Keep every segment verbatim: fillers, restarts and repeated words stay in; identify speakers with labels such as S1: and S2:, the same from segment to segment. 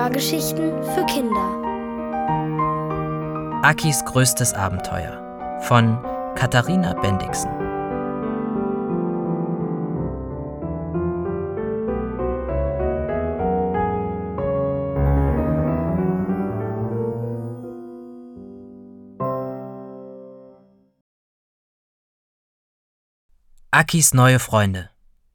S1: Hörgeschichten für Kinder.
S2: Akis größtes Abenteuer von Katharina Bendixen. Akis neue Freunde.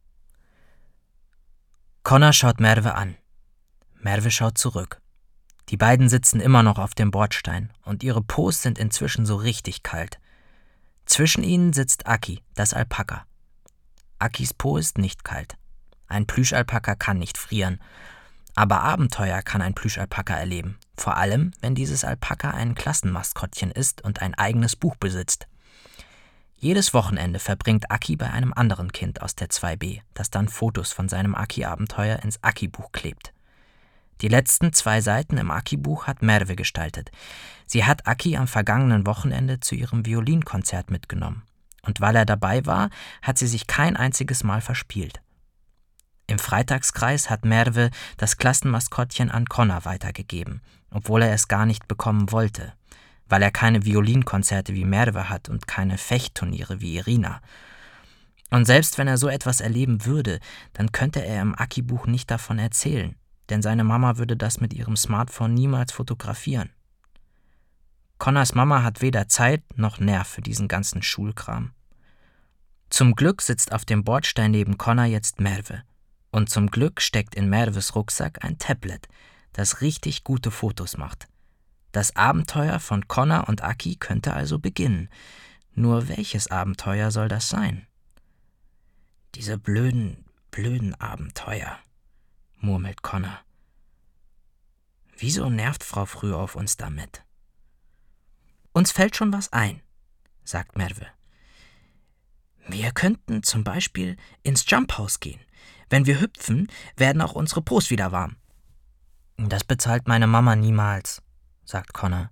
S2: Connor schaut Merve an. Merve schaut zurück. Die beiden sitzen immer noch auf dem Bordstein und ihre Po's sind inzwischen so richtig kalt. Zwischen ihnen sitzt Aki, das Alpaka. Akis Po ist nicht kalt. Ein Plüschalpaka kann nicht frieren. Aber Abenteuer kann ein Plüschalpaka erleben. Vor allem, wenn dieses Alpaka ein Klassenmaskottchen ist und ein eigenes Buch besitzt. Jedes Wochenende verbringt Aki bei einem anderen Kind aus der zwei b, das dann Fotos von seinem Aki-Abenteuer ins Aki-Buch klebt. Die letzten zwei Seiten im Aki-Buch hat Merve gestaltet. Sie hat Aki am vergangenen Wochenende zu ihrem Violinkonzert mitgenommen. Und weil er dabei war, hat sie sich kein einziges Mal verspielt. Im Freitagskreis hat Merve das Klassenmaskottchen an Connor weitergegeben, obwohl er es gar nicht bekommen wollte, weil er keine Violinkonzerte wie Merve hat und keine Fechtturniere wie Irina. Und selbst wenn er so etwas erleben würde, dann könnte er im Aki-Buch nicht davon erzählen, denn seine Mama würde das mit ihrem Smartphone niemals fotografieren. Connors Mama hat weder Zeit noch Nerv für diesen ganzen Schulkram. Zum Glück sitzt auf dem Bordstein neben Connor jetzt Merve. Und zum Glück steckt in Merves Rucksack ein Tablet, das richtig gute Fotos macht. Das Abenteuer von Connor und Aki könnte also beginnen. Nur welches Abenteuer soll das sein? Diese blöden, blöden Abenteuer, murmelt Connor. Wieso nervt Frau Frühauf uns damit? Uns fällt schon was ein, sagt Merve. Wir könnten zum Beispiel ins Jumphaus gehen. Wenn wir hüpfen, werden auch unsere Po's wieder warm. Das bezahlt meine Mama niemals, sagt Connor.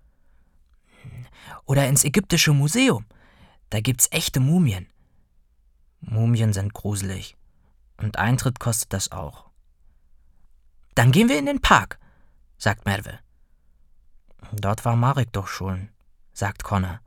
S2: Oder ins Ägyptische Museum. Da gibt's echte Mumien. Mumien sind gruselig. Und Eintritt kostet das auch. Dann gehen wir in den Park, sagt Merve. Dort war Marek doch schon, sagt Connor.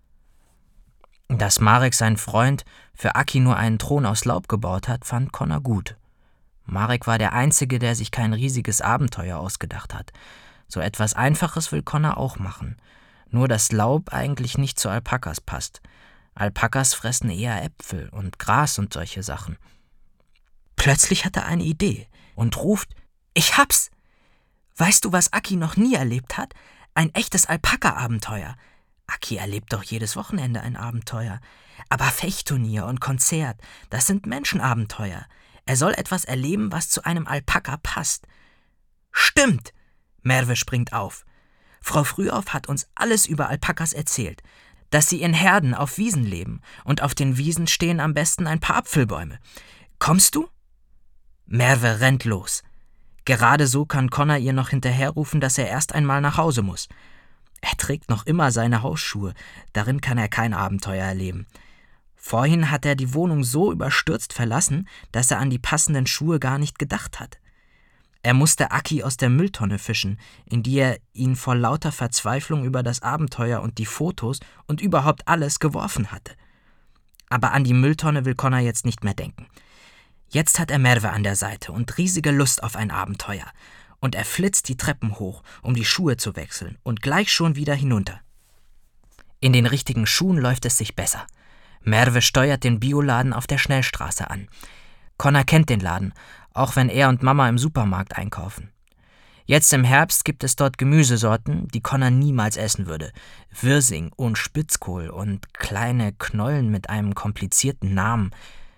S2: Dass Marek, sein Freund, für Aki nur einen Thron aus Laub gebaut hat, fand Connor gut. Marek war der Einzige, der sich kein riesiges Abenteuer ausgedacht hat. So etwas Einfaches will Connor auch machen. Nur dass Laub eigentlich nicht zu Alpakas passt. Alpakas fressen eher Äpfel und Gras und solche Sachen. Plötzlich hat er eine Idee und ruft, ich hab's! Weißt du, was Aki noch nie erlebt hat? Ein echtes Alpaka-Abenteuer. Aki erlebt doch jedes Wochenende ein Abenteuer. Aber Fechtturnier und Konzert, das sind Menschenabenteuer. Er soll etwas erleben, was zu einem Alpaka passt. Stimmt! Merve springt auf. Frau Frühauf hat uns alles über Alpakas erzählt, dass sie in Herden auf Wiesen leben und auf den Wiesen stehen am besten ein paar Apfelbäume. Kommst du? Merve rennt los. Gerade so kann Connor ihr noch hinterherrufen, dass er erst einmal nach Hause muss. Er trägt noch immer seine Hausschuhe, darin kann er kein Abenteuer erleben. Vorhin hat er die Wohnung so überstürzt verlassen, dass er an die passenden Schuhe gar nicht gedacht hat. Er musste Aki aus der Mülltonne fischen, in die er ihn vor lauter Verzweiflung über das Abenteuer und die Fotos und überhaupt alles geworfen hatte. Aber an die Mülltonne will Connor jetzt nicht mehr denken. Jetzt hat er Merve an der Seite und riesige Lust auf ein Abenteuer. Und er flitzt die Treppen hoch, um die Schuhe zu wechseln und gleich schon wieder hinunter. In den richtigen Schuhen läuft es sich besser. Merve steuert den Bioladen auf der Schnellstraße an. Connor kennt den Laden, auch wenn er und Mama im Supermarkt einkaufen. Jetzt im Herbst gibt es dort Gemüsesorten, die Connor niemals essen würde. Wirsing und Spitzkohl und kleine Knollen mit einem komplizierten Namen.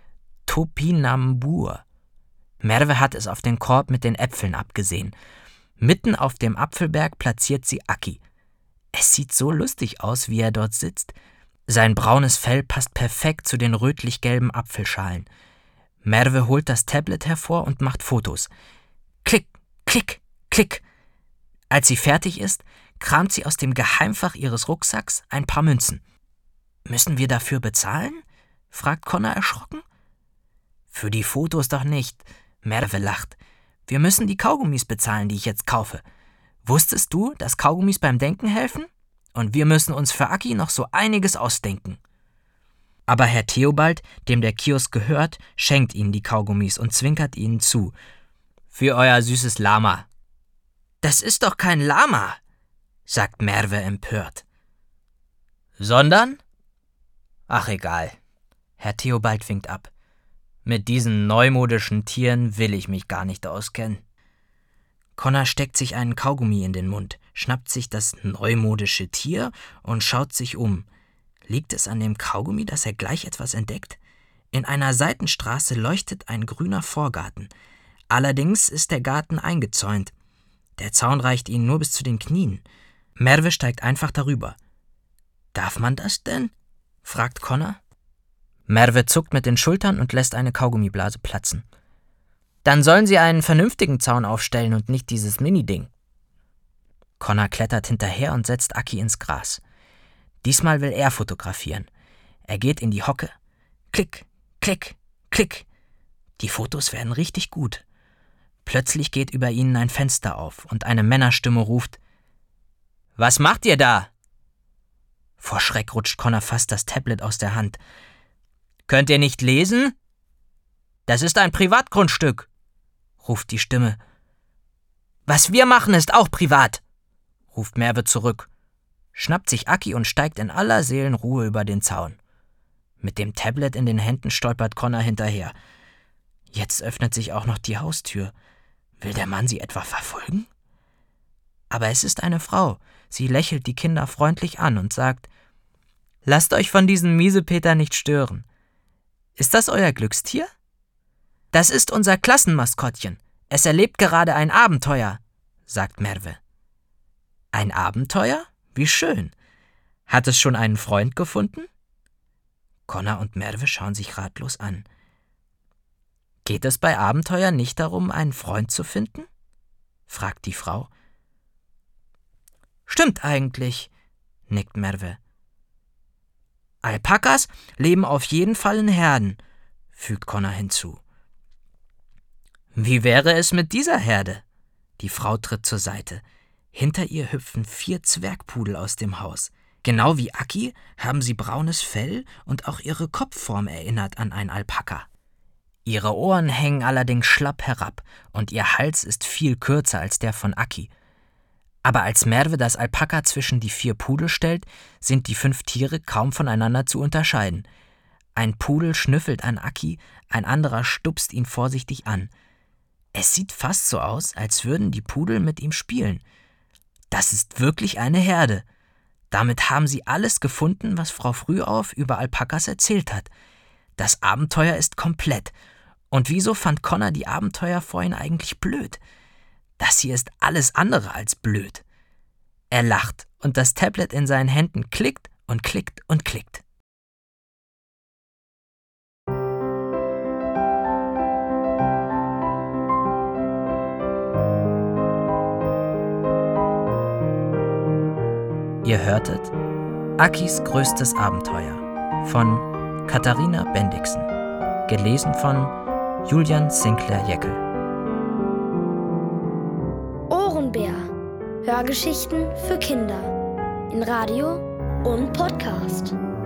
S2: Topinambur. Merve hat es auf den Korb mit den Äpfeln abgesehen. Mitten auf dem Apfelberg platziert sie Aki. Es sieht so lustig aus, wie er dort sitzt. Sein braunes Fell passt perfekt zu den rötlich-gelben Apfelschalen. Merve holt das Tablet hervor und macht Fotos. Klick, klick, klick. Als sie fertig ist, kramt sie aus dem Geheimfach ihres Rucksacks ein paar Münzen. »Müssen wir dafür bezahlen?« fragt Connor erschrocken. »Für die Fotos doch nicht«, Merve lacht. Wir müssen die Kaugummis bezahlen, die ich jetzt kaufe. Wusstest du, dass Kaugummis beim Denken helfen? Und wir müssen uns für Aki noch so einiges ausdenken. Aber Herr Theobald, dem der Kiosk gehört, schenkt ihnen die Kaugummis und zwinkert ihnen zu. Für euer süßes Lama. Das ist doch kein Lama, sagt Merve empört. Sondern? Ach, egal. Herr Theobald winkt ab. Mit diesen neumodischen Tieren will ich mich gar nicht auskennen. Connor steckt sich einen Kaugummi in den Mund, schnappt sich das neumodische Tier und schaut sich um. Liegt es an dem Kaugummi, dass er gleich etwas entdeckt? In einer Seitenstraße leuchtet ein grüner Vorgarten. Allerdings ist der Garten eingezäunt. Der Zaun reicht ihnen nur bis zu den Knien. Merve steigt einfach darüber. »Darf man das denn?« fragt Connor. Merve zuckt mit den Schultern und lässt eine Kaugummiblase platzen. »Dann sollen sie einen vernünftigen Zaun aufstellen und nicht dieses Mini-Ding.« Connor klettert hinterher und setzt Aki ins Gras. Diesmal will er fotografieren. Er geht in die Hocke. Klick, klick, klick. Die Fotos werden richtig gut. Plötzlich geht über ihnen ein Fenster auf und eine Männerstimme ruft: »Was macht ihr da?« Vor Schreck rutscht Connor fast das Tablet aus der Hand. »Könnt ihr nicht lesen? Das ist ein Privatgrundstück«, ruft die Stimme. »Was wir machen, ist auch privat«, ruft Merve zurück, schnappt sich Aki und steigt in aller Seelenruhe über den Zaun. Mit dem Tablet in den Händen stolpert Connor hinterher. Jetzt öffnet sich auch noch die Haustür. Will der Mann sie etwa verfolgen? Aber es ist eine Frau. Sie lächelt die Kinder freundlich an und sagt: »Lasst euch von diesem Miesepeter nicht stören. Ist das euer Glückstier?« »Das ist unser Klassenmaskottchen. Es erlebt gerade ein Abenteuer«, sagt Merve. »Ein Abenteuer? Wie schön. Hat es schon einen Freund gefunden?« Connor und Merve schauen sich ratlos an. »Geht es bei Abenteuern nicht darum, einen Freund zu finden?« fragt die Frau. »Stimmt eigentlich«, nickt Merve. »Alpakas leben auf jeden Fall in Herden«, fügt Connor hinzu. »Wie wäre es mit dieser Herde?« Die Frau tritt zur Seite. Hinter ihr hüpfen vier Zwergpudel aus dem Haus. Genau wie Aki haben sie braunes Fell und auch ihre Kopfform erinnert an ein Alpaka. Ihre Ohren hängen allerdings schlapp herab und ihr Hals ist viel kürzer als der von Aki. Aber als Merve das Alpaka zwischen die vier Pudel stellt, sind die fünf Tiere kaum voneinander zu unterscheiden. Ein Pudel schnüffelt an Aki, ein anderer stupst ihn vorsichtig an. Es sieht fast so aus, als würden die Pudel mit ihm spielen. Das ist wirklich eine Herde. Damit haben sie alles gefunden, was Frau Frühauf über Alpakas erzählt hat. Das Abenteuer ist komplett. Und wieso fand Connor die Abenteuer vorhin eigentlich blöd? Das hier ist alles andere als blöd. Er lacht und das Tablet in seinen Händen klickt und klickt und klickt. Ihr hörtet Akis größtes Abenteuer von Katharina Bendixen, gelesen von Julian Sinclair-Jeckel.
S1: Ohrenbär. Hörgeschichten für Kinder in Radio und Podcast.